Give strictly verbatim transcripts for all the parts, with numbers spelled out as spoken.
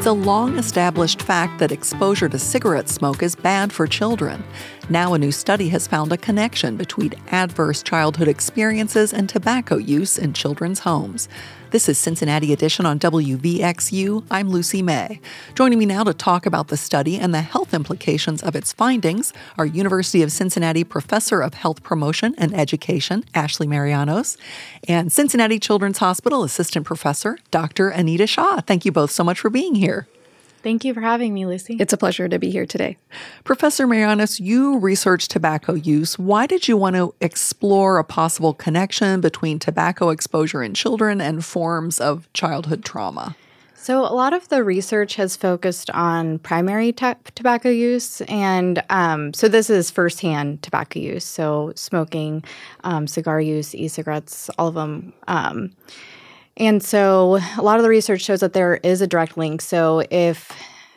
a long-established fact that exposure to cigarette smoke is bad for children. Now a new study has found a connection between adverse childhood experiences and tobacco use in children's homes. This is Cincinnati Edition on W V X U. I'm Lucy May. Joining me now to talk about the study and the health implications of its findings are University of Cincinnati Professor of Health Promotion and Education, Ashley Marianos, and Cincinnati Children's Hospital Assistant Professor, Doctor Anita Shah. Thank you both so much for being here. Thank you for having me, Lucy. It's a pleasure to be here today. Professor Marianos, you researched tobacco use. Why did you want to explore a possible connection between tobacco exposure in children and forms of childhood trauma? So a lot of the research has focused on primary t- tobacco use, and um, so this is firsthand tobacco use, so smoking, um, cigar use, e-cigarettes, all of them. Um, And so a lot of the research shows that there is a direct link. So if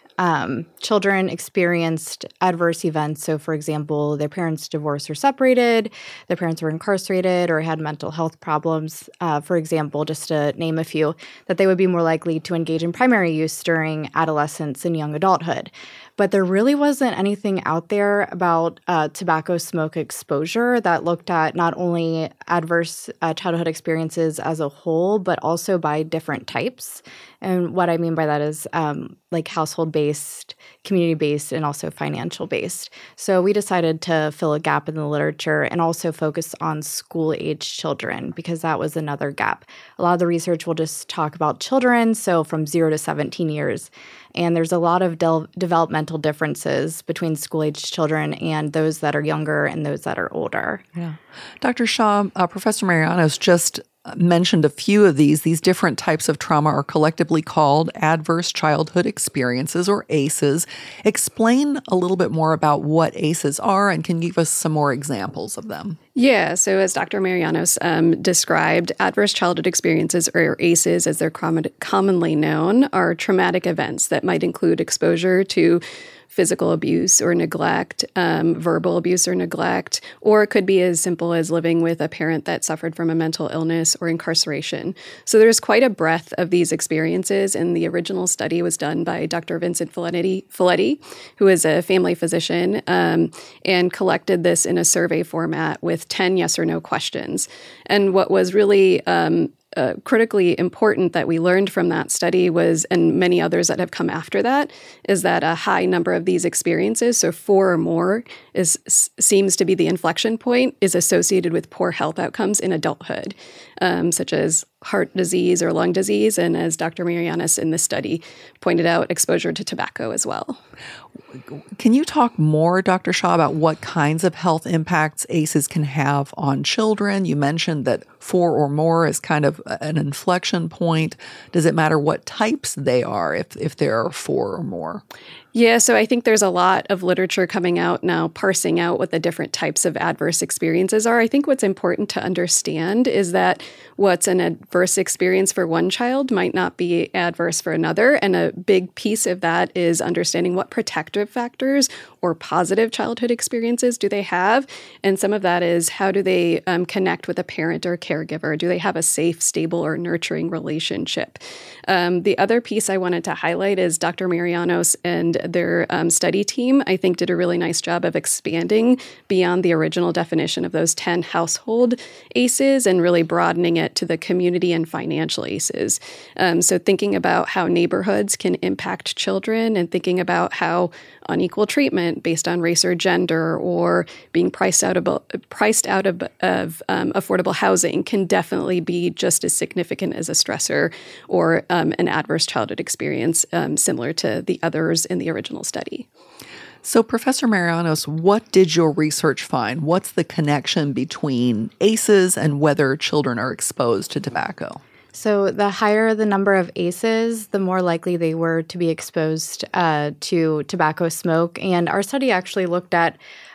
um, children experienced adverse events, so for example, their parents divorced or separated, their parents were incarcerated or had mental health problems, uh, for example, just to name a few, that they would be more likely to engage in primary use during adolescence and young adulthood. But there really wasn't anything out there about uh, tobacco smoke exposure that looked at not only adverse uh, childhood experiences as a whole, but also by different types. And what I mean by that is um, like household-based, community-based, and also financial-based. So we decided to fill a gap in the literature and also focus on school-age children because that was another gap. A lot of the research will just talk about children, so from zero to seventeen years. And there's a lot of de- developmental differences between school-aged children and those that are younger and those that are older. Yeah. Doctor Shah, uh, Professor Marianos just mentioned a few of these. These different types of trauma are collectively called adverse childhood experiences, or A C Es. Explain a little bit more about what A C Es are, and can you give us some more examples of them? Yeah, so as Doctor Marianos um, described, adverse childhood experiences, or A C Es as they're com- commonly known, are traumatic events that might include exposure to physical abuse or neglect, um, verbal abuse or neglect, or it could be as simple as living with a parent that suffered from a mental illness or incarceration. So there's quite a breadth of these experiences, and the original study was done by Doctor Vincent Folletti, Folletti who is a family physician, um, and collected this in a survey format with ten yes or no questions. And what was really um, Uh, critically important that we learned from that study was, and many others that have come after that, is that a high number of these experiences, so four or more, is seems to be the inflection point, is associated with poor health outcomes in adulthood, um, such as heart disease or lung disease, and as Doctor Marianos in the study pointed out, exposure to tobacco as well. Can you talk more, Doctor Shah, about what kinds of health impacts A C Es can have on children? You mentioned that four or more is kind of an inflection point. Does it matter what types they are if, if there are four or more? Yeah, so I think there's a lot of literature coming out now parsing out what the different types of adverse experiences are. I think what's important to understand is that what's an adverse experience for one child might not be adverse for another. And a big piece of that is understanding what protective factors or positive childhood experiences do they have. And some of that is how do they um, connect with a parent or caregiver? Do they have a safe, stable, or nurturing relationship? Um, the other piece I wanted to highlight is Doctor Marianos and their um, study team, I think, did a really nice job of expanding beyond the original definition of those ten household A C Es and really broadening it to the community and financial A C Es. Um, so thinking about how neighborhoods can impact children and thinking about how unequal treatment based on race or gender or being priced out of, priced out of, of um, affordable housing can definitely be just as significant as a stressor or um, an adverse childhood experience um, similar to the others in the original study. So, Professor Marianos, what did your research find? What's the connection between A C Es and whether children are exposed to tobacco? So the higher the number of A C Es, the more likely they were to be exposed uh, to tobacco smoke. And our study actually looked at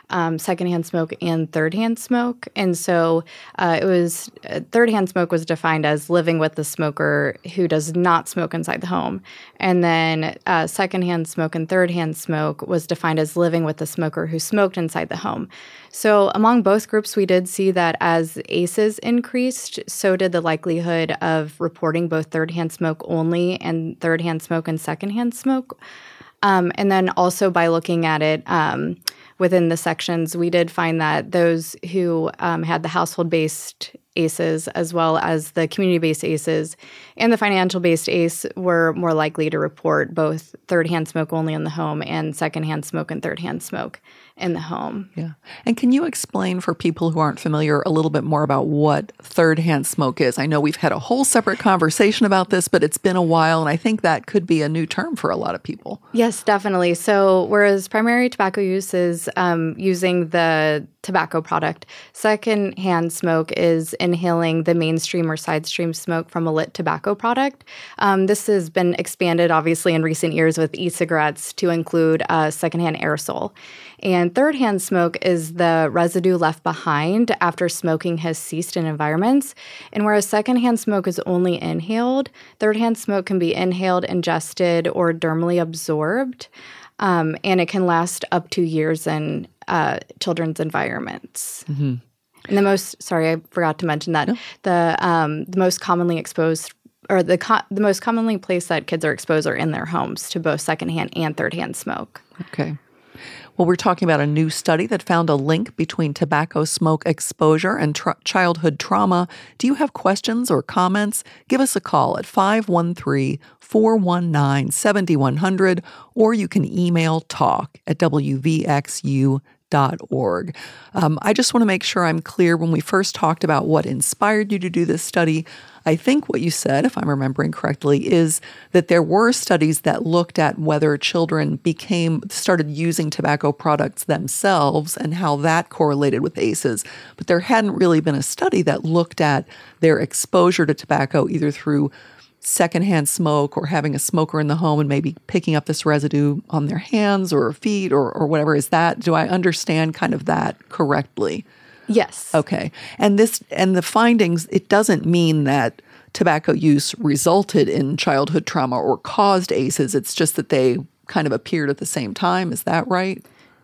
um, secondhand smoke and third-hand smoke. And so uh, it was uh, third-hand smoke was defined as living with the smoker who does not smoke inside the home. And then uh, secondhand smoke and third-hand smoke was defined as living with the smoker who smoked inside the home. So among both groups, we did see that as A C Es increased, so did the likelihood of reporting both third-hand smoke only and third-hand smoke and secondhand smoke. Um, and then also by looking at it um, within the sections, we did find that those who um, had the household-based A C Es as well as the community-based A C Es and the financial-based A C E were more likely to report both third-hand smoke only in the home and secondhand smoke and third-hand smoke in the home. Yeah. And can you explain for people who aren't familiar a little bit more about what third-hand smoke is? I know we've had a whole separate conversation about this, but it's been a while, and I think that could be a new term for a lot of people. Yes, definitely. So whereas primary tobacco use is um, using the tobacco product, second-hand smoke is inhaling the mainstream or side stream smoke from a lit tobacco product. Um, this has been expanded, obviously, in recent years with e-cigarettes to include uh, secondhand aerosol. And third-hand smoke is the residue left behind after smoking has ceased in environments. And whereas secondhand smoke is only inhaled, third-hand smoke can be inhaled, ingested, or dermally absorbed. Um, and it can last up to years in uh, children's environments. Mm-hmm. And the most, sorry, I forgot to mention that, no. the um, the most commonly exposed or the co- the most commonly placed that kids are exposed are in their homes to both secondhand and third-hand smoke. Okay. Well, we're talking about a new study that found a link between tobacco smoke exposure and tra- childhood trauma. Do you have questions or comments? Give us a call at five one three, four one nine, seven one zero zero, or you can email talk at w v x u dot org. Um, I just want to make sure I'm clear. When we first talked about what inspired you to do this study, I think what you said, if I'm remembering correctly, is that there were studies that looked at whether children became started using tobacco products themselves and how that correlated with A C Es. But there hadn't really been a study that looked at their exposure to tobacco either through secondhand smoke or having a smoker in the home and maybe picking up this residue on their hands or feet or, or whatever. Is that, do I understand kind of that correctly? Yes. Okay. And this and the findings, it doesn't mean that tobacco use resulted in childhood trauma or caused A C Es. It's just that they kind of appeared at the same time. Is that right?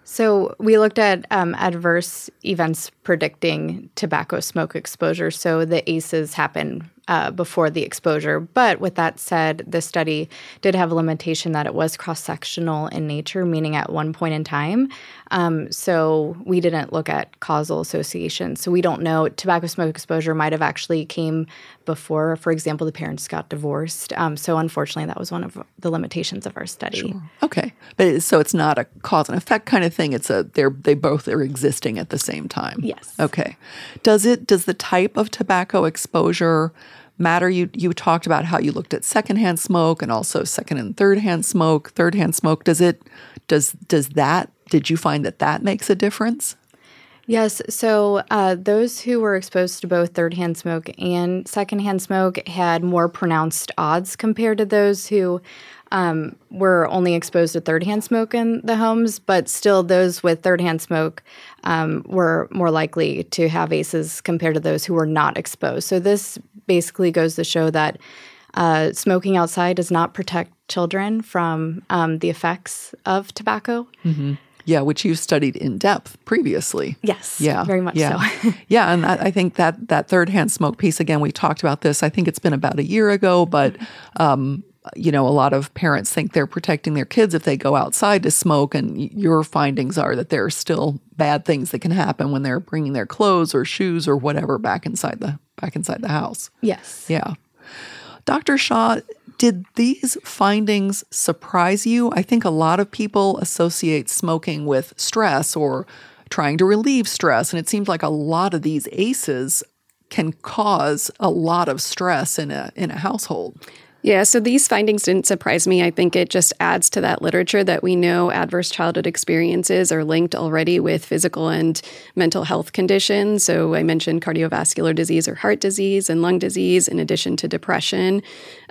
So we looked at um, adverse events predicting tobacco smoke exposure. So the A C Es happen uh, before the exposure. But with that said, the study did have a limitation that it was cross-sectional in nature, meaning at one point in time. Um, so we didn't look at causal association. So we don't know. Tobacco smoke exposure might have actually came before, for example, the parents got divorced. Um, so unfortunately, that was one of the limitations of our study. Sure. Okay. But it, so it's not a cause and effect kind of thing. It's a they're they both are existing at the same time. Yes. Okay. Does it does the type of tobacco exposure matter? You you talked about how you looked at secondhand smoke and also second and third hand smoke, third hand smoke. Does it does does that did you find that that makes a difference? Yes. So uh, those who were exposed to both third-hand smoke and second-hand smoke had more pronounced odds compared to those who um, were only exposed to third-hand smoke in the homes. But still, those with third-hand smoke um, were more likely to have A C Es compared to those who were not exposed. So this basically goes to show that uh, smoking outside does not protect children from um, the effects of tobacco. Mm-hmm. Yeah, which you studied in depth previously. Yes, yeah, very much yeah. so. Yeah, and I, I think that that third-hand smoke piece, again, we talked about this, I think it's been about a year ago, but, um, you know, a lot of parents think they're protecting their kids if they go outside to smoke, and your findings are that there are still bad things that can happen when they're bringing their clothes or shoes or whatever back inside the back inside the house. Yes. Yeah. Doctor Shaw, did these findings surprise you? I think a lot of people associate smoking with stress or trying to relieve stress, and it seems like a lot of these A C Es can cause a lot of stress in a in a household. Yeah, so these findings didn't surprise me. I think it just adds to that literature that we know adverse childhood experiences are linked already with physical and mental health conditions. So I mentioned cardiovascular disease or heart disease and lung disease in addition to depression.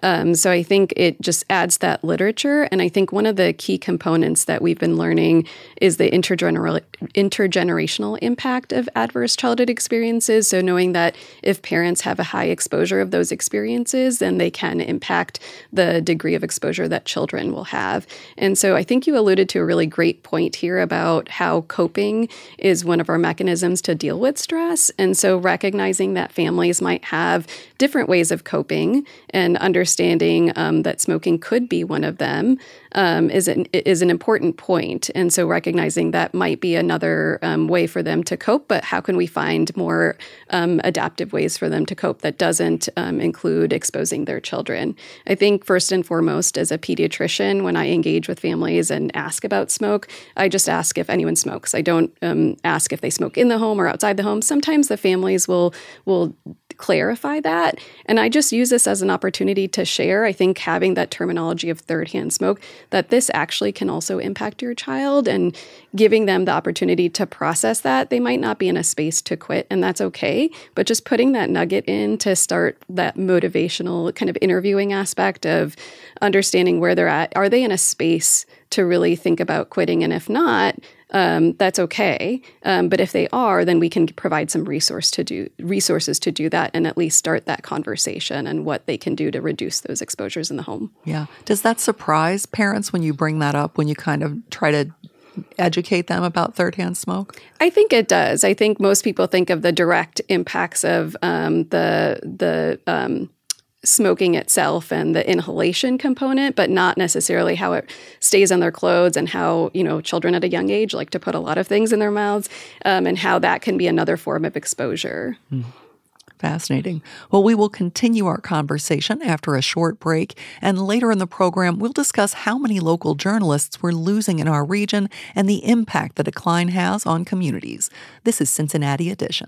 Um, so I think it just adds that literature. And I think one of the key components that we've been learning is the intergener- intergenerational impact of adverse childhood experiences. So knowing that if parents have a high exposure of those experiences, then they can impact the degree of exposure that children will have. And so I think you alluded to a really great point here about how coping is one of our mechanisms to deal with stress. And so recognizing that families might have different ways of coping and understanding um, that smoking could be one of them um, is, an, is an important point. And so recognizing that might be another um, way for them to cope, but how can we find more um, adaptive ways for them to cope that doesn't um, include exposing their children? I think first and foremost, as a pediatrician, when I engage with families and ask about smoke, I just ask if anyone smokes. I don't um, ask if they smoke in the home or outside the home. Sometimes the families will will clarify that. And I just use this as an opportunity to share. I think having that terminology of third-hand smoke, that this actually can also impact your child, and giving them the opportunity to process that. They might not be in a space to quit, and that's okay. But just putting that nugget in to start that motivational kind of interviewing aspect of understanding where they're at. Are they in a space to really think about quitting? And if not, Um, that's okay. Um, but if they are, then we can provide some resource to do resources to do that, and at least start that conversation and what they can do to reduce those exposures in the home. Yeah. Does that surprise parents when you bring that up, when you kind of try to educate them about third-hand smoke? I think it does. I think most people think of the direct impacts of um, the the um, smoking itself and the inhalation component, but not necessarily how it stays on their clothes, and how, you know, children at a young age like to put a lot of things in their mouths, um, and how that can be another form of exposure. Mm. Fascinating. Well, we will continue our conversation after a short break, and later in the program, we'll discuss how many local journalists we're losing in our region and the impact the decline has on communities. This is Cincinnati Edition.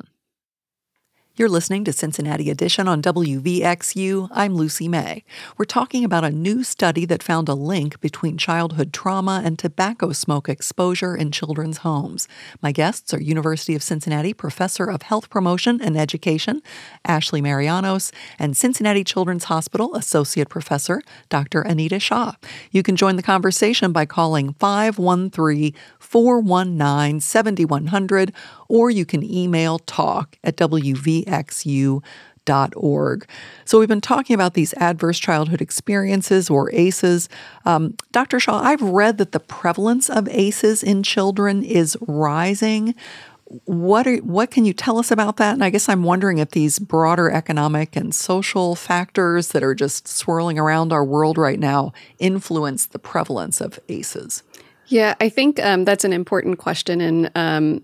You're listening to Cincinnati Edition on W V X U. I'm Lucy May. We're talking about a new study that found a link between childhood trauma and tobacco smoke exposure in children's homes. My guests are University of Cincinnati Professor of Health Promotion and Education, Ashley Marianos, and Cincinnati Children's Hospital Associate Professor, Doctor Anita Shaw. You can join the conversation by calling five one three, four one nine, seven one zero zero, or you can email talk at W V X U dot org. So we've been talking about these adverse childhood experiences, or A C Es. Um, Doctor Shaw, I've read that the prevalence of A C Es in children is rising. What are, what can you tell us about that? And I guess I'm wondering if these broader economic and social factors that are just swirling around our world right now influence the prevalence of A C Es. Yeah, I think um, that's an important question, and um,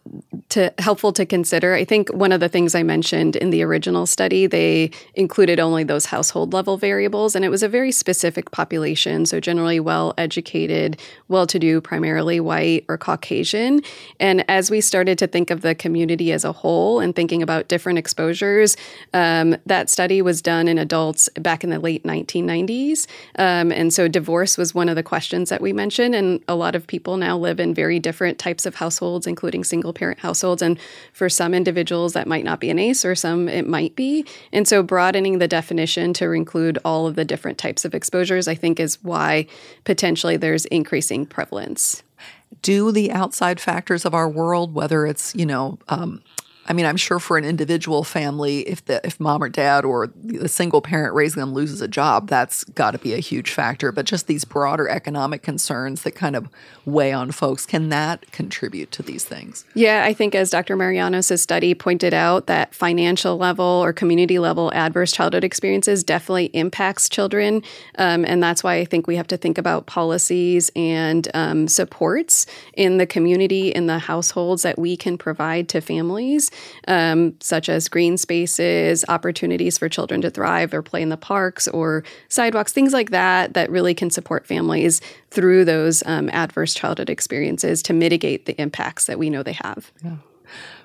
to helpful to consider. I think one of the things I mentioned in the original study, they included only those household level variables, and it was a very specific population, so generally well-educated, well-to-do, primarily white or Caucasian. And as we started to think of the community as a whole and thinking about different exposures, um, that study was done in adults back in the late nineteen nineties. Um, and so divorce was one of the questions that we mentioned, and a lot of people now live in very different types of households, including single parent households. And for some individuals, that might not be an A C E, or some it might be. And so broadening the definition to include all of the different types of exposures, I think, is why potentially there's increasing prevalence. Do the outside factors of our world, whether it's, you know, um, I mean, I'm sure for an individual family, if the if mom or dad or the single parent raising them loses a job, that's got to be a huge factor. But just these broader economic concerns that kind of weigh on folks, can that contribute to these things? Yeah, I think as Doctor Marianos' study pointed out, that financial level or community level adverse childhood experiences definitely impacts children. Um, and that's why I think we have to think about policies and um, supports in the community, in the households that we can provide to families. Um, such as green spaces, opportunities for children to thrive or play in the parks or sidewalks, things like that, that really can support families through those um, adverse childhood experiences to mitigate the impacts that we know they have. Yeah.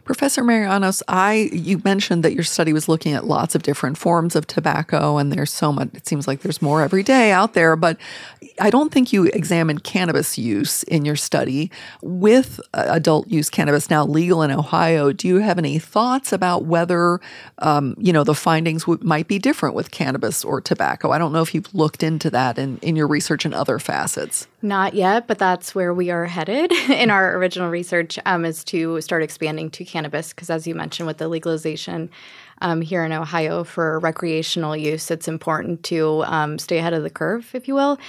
Professor Marianos, I you mentioned that your study was looking at lots of different forms of tobacco, and there's so much, it seems like there's more every day out there, but I don't think you examined cannabis use in your study. With uh, adult use cannabis now legal in Ohio, do you have any thoughts about whether, um, you know, the findings w- might be different with cannabis or tobacco? I don't know if you've looked into that in, in your research and other facets. Not yet, but that's where we are headed in our original research, um, is to start expanding to cannabis, because as you mentioned, with the legalization um, here in Ohio for recreational use, it's important to um, stay ahead of the curve, if you will.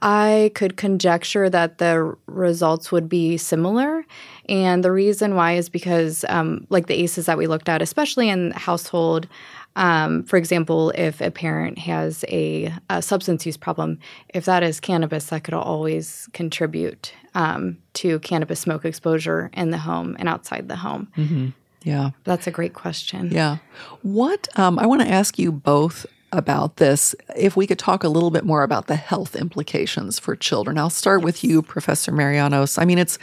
I could conjecture that the results would be similar, and the reason why is because, um, like the A C Es that we looked at, especially in household, Um, for example, if a parent has a, a substance use problem, if that is cannabis, that could always contribute um, to cannabis smoke exposure in the home and outside the home. Mm-hmm. Yeah. That's a great question. Yeah. What, um, I want to ask you both about this. If we could talk a little bit more about the health implications for children. I'll start Yes. with you, Professor Marianos. I mean, it's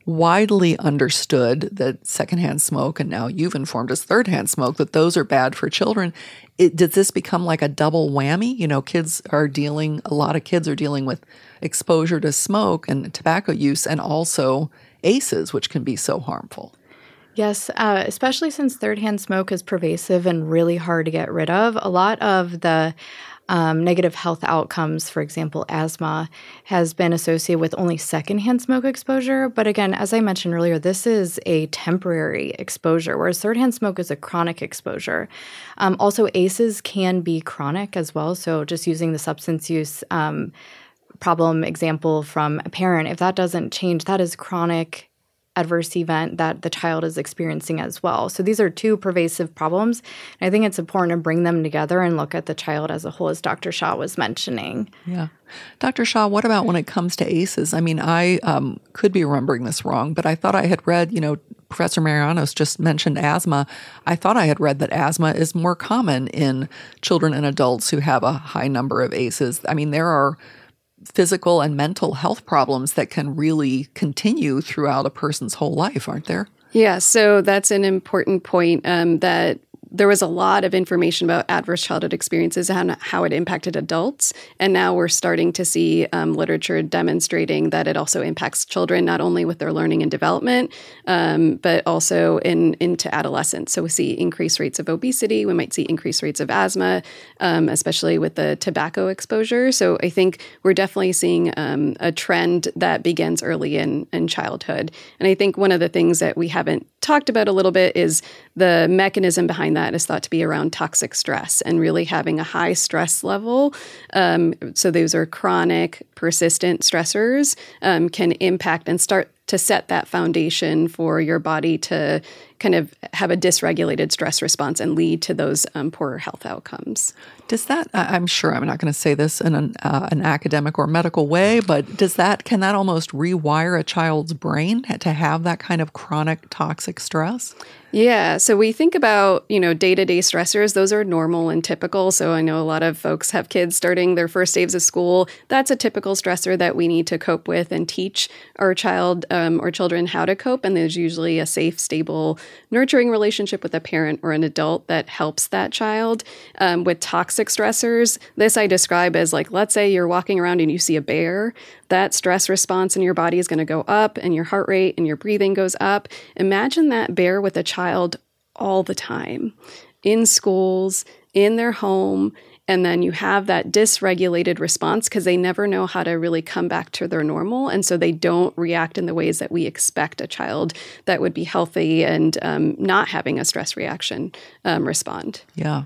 widely understood that secondhand smoke, and now you've informed us thirdhand smoke, that those are bad for children. It, does this become like a double whammy? You know, kids are dealing, a lot of kids are dealing with exposure to smoke and tobacco use, and also A C Es, which can be so harmful. Yes, uh, especially since third-hand smoke is pervasive and really hard to get rid of. A lot of the um, negative health outcomes, for example, asthma, has been associated with only secondhand smoke exposure. But again, as I mentioned earlier, this is a temporary exposure, whereas third-hand smoke is a chronic exposure. Um, also, A C Es can be chronic as well. So just using the substance use um, problem example from a parent, if that doesn't change, that is chronic adverse event that the child is experiencing as well. So these are two pervasive problems. And I think it's important to bring them together and look at the child as a whole, as Doctor Shah was mentioning. Yeah. Doctor Shah, what about when it comes to A C Es? I mean, I um, could be remembering this wrong, but I thought I had read, you know, Professor Marianos just mentioned asthma. I thought I had read that asthma is more common in children and adults who have a high number of A C Es. I mean, there are physical and mental health problems that can really continue throughout a person's whole life, aren't there? Yeah, so that's an important point, um, that there was a lot of information about adverse childhood experiences and how it impacted adults. And now we're starting to see um, literature demonstrating that it also impacts children, not only with their learning and development, um, but also in into adolescence. So we see increased rates of obesity. We might see increased rates of asthma, um, especially with the tobacco exposure. So I think we're definitely seeing um, a trend that begins early in, in childhood. And I think one of the things that we haven't talked about a little bit is the mechanism behind that is thought to be around toxic stress and really having a high stress level. Um, so those are chronic, persistent stressors, um, can impact and start to set that foundation for your body to kind of have a dysregulated stress response and lead to those um, poorer health outcomes. Does that, I'm sure I'm not going to say this in an, uh, an academic or medical way, but does that, can that almost rewire a child's brain to have that kind of chronic toxic stress? Yeah. So we think about, you know, day-to-day stressors. Those are normal and typical. So I know a lot of folks have kids starting their first days of school. That's a typical stressor that we need to cope with and teach our child um, or children how to cope. And there's usually a safe, stable, nurturing relationship with a parent or an adult that helps that child. Um, with toxic stressors, this I describe as like, let's say you're walking around and you see a bear. That stress response in your body is going to go up and your heart rate and your breathing goes up. Imagine that bear with a child all the time in schools, in their home, and then you have that dysregulated response because they never know how to really come back to their normal. And so they don't react in the ways that we expect a child that would be healthy and um, not having a stress reaction um, respond. Yeah.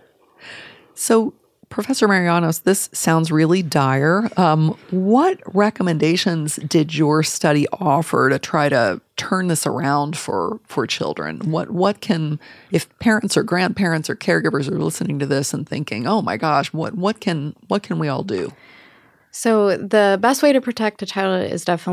So, Professor Marianos, this sounds really dire. Um, what recommendations did your study offer to try to turn this around for, for children? What what can, if parents or grandparents or caregivers are listening to this and thinking, oh my gosh, what what can what can we all do? So the best way to protect a child is definitely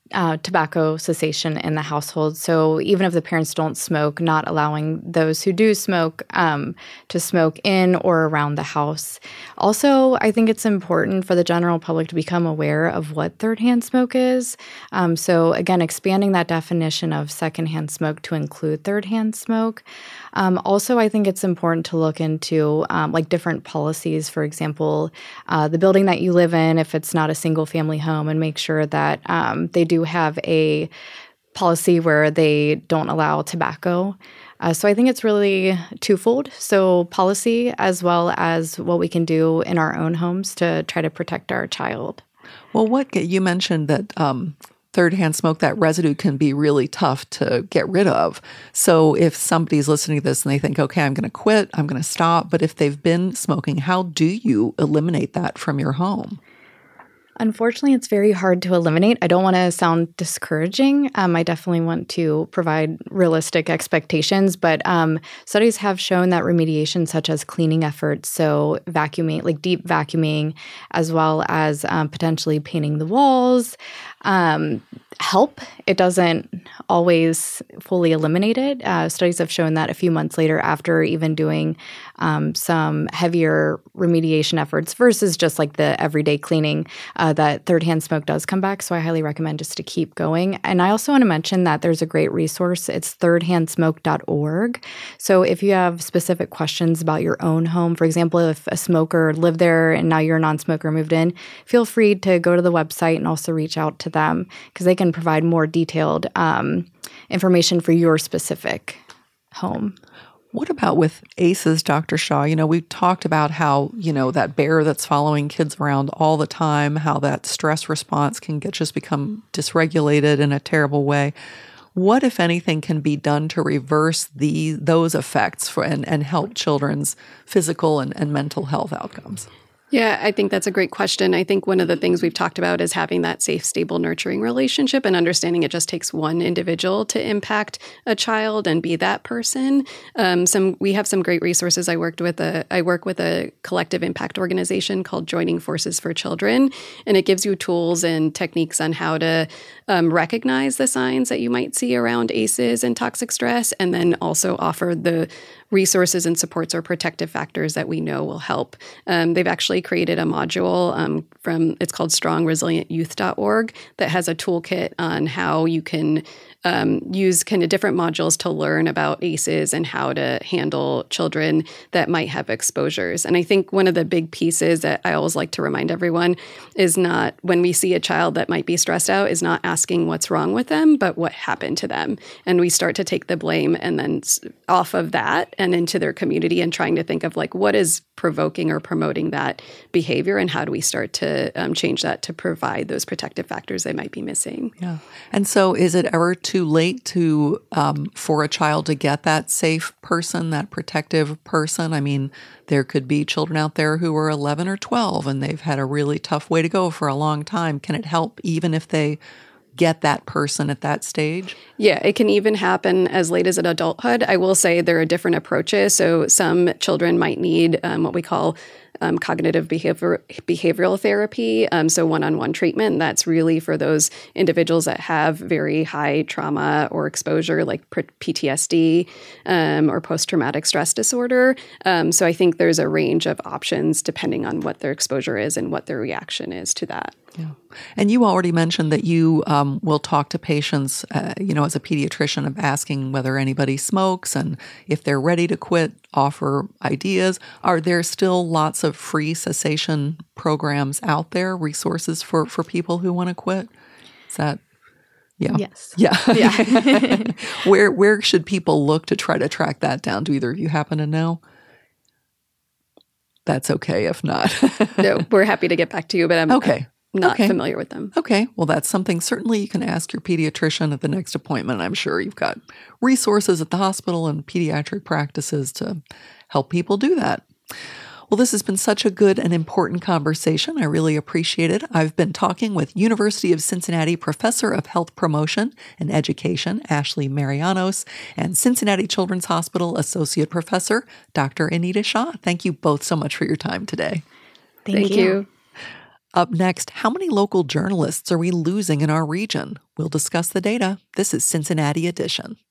uh, tobacco cessation in the household. So even if the parents don't smoke, not allowing those who do smoke um, to smoke in or around the house. Also, I think it's important for the general public to become aware of what third-hand smoke is. Um, so again, expanding that definition of secondhand smoke to include third-hand smoke. Um, also, I think it's important to look into um, like different policies, for example, uh, the building that you live in, if it's not a single-family home, and make sure that um, they do have a policy where they don't allow tobacco. Uh, so I think it's really twofold. So policy as well as what we can do in our own homes to try to protect our child. Well, what you mentioned that um, third-hand smoke, that residue can be really tough to get rid of. So if somebody's listening to this and they think, okay, I'm going to quit, I'm going to stop, but if they've been smoking, how do you eliminate that from your home? Unfortunately, it's very hard to eliminate. I don't want to sound discouraging. Um, I definitely want to provide realistic expectations, but um, studies have shown that remediation, such as cleaning efforts, so vacuuming, like deep vacuuming, as well as um, potentially painting the walls, um, help. It doesn't always fully eliminate it. Uh, studies have shown that a few months later, after even doing um, some heavier remediation efforts versus just like the everyday cleaning, uh, that third-hand smoke does come back. So I highly recommend just to keep going. And I also want to mention that there's a great resource. It's third hand smoke dot org. So if you have specific questions about your own home, for example, if a smoker lived there and now you're a non-smoker moved in, feel free to go to the website and also reach out to them because they can provide more detailed um, information for your specific home. What about with A C Es, Doctor Shaw? You know, we've talked about how, you know, that bear that's following kids around all the time, how that stress response can get just become dysregulated in a terrible way. What, if anything, can be done to reverse the those effects for, and, and help children's physical and, and mental health outcomes? Yeah, I think that's a great question. I think one of the things we've talked about is having that safe, stable, nurturing relationship and understanding it just takes one individual to impact a child and be that person. Um, some we have some great resources. I worked with a I work with a collective impact organization called Joining Forces for Children, and it gives you tools and techniques on how to um, recognize the signs that you might see around A C Es and toxic stress, and then also offer the resources and supports or protective factors that we know will help. Um, they've actually created a module um, from, it's called strong resilient youth dot org that has a toolkit on how you can um, use kind of different modules to learn about A C Es and how to handle children that might have exposures. And I think one of the big pieces that I always like to remind everyone is not, when we see a child that might be stressed out, is not asking what's wrong with them, but what happened to them. And we start to take the blame and then off of that and into their community and trying to think of like what is provoking or promoting that behavior and how do we start to um, change that to provide those protective factors they might be missing. Yeah. And so is it ever too late to um, for a child to get that safe person, that protective person? I mean, there could be children out there who are eleven or twelve and they've had a really tough way to go for a long time. Can it help even if they get that person at that stage? Yeah, it can even happen as late as in adulthood. I will say there are different approaches. So some children might need um, what we call um, cognitive behavior, behavioral therapy, um, so one-on-one treatment. That's really for those individuals that have very high trauma or exposure, like P T S D um, or post-traumatic stress disorder. Um, so I think there's a range of options depending on what their exposure is and what their reaction is to that. Yeah. And you already mentioned that you um, will talk to patients, uh, you know, as a pediatrician, of asking whether anybody smokes and if they're ready to quit, offer ideas. Are there still lots of free cessation programs out there, resources for, for people who want to quit? Is that, yeah. Yes. Yeah. Yeah. where, where should people look to try to track that down? Do either of you happen to know? That's okay if not. No, we're happy to get back to you, but I'm okay. not okay. familiar with them. Okay. Well, that's something certainly you can ask your pediatrician at the next appointment. I'm sure you've got resources at the hospital and pediatric practices to help people do that. Well, this has been such a good and important conversation. I really appreciate it. I've been talking with University of Cincinnati Professor of Health Promotion and Education, Ashley Marianos, and Cincinnati Children's Hospital Associate Professor, Doctor Anita Shaw. Thank you both so much for your time today. Thank, Thank you. you. Up next, how many local journalists are we losing in our region? We'll discuss the data. This is Cincinnati Edition.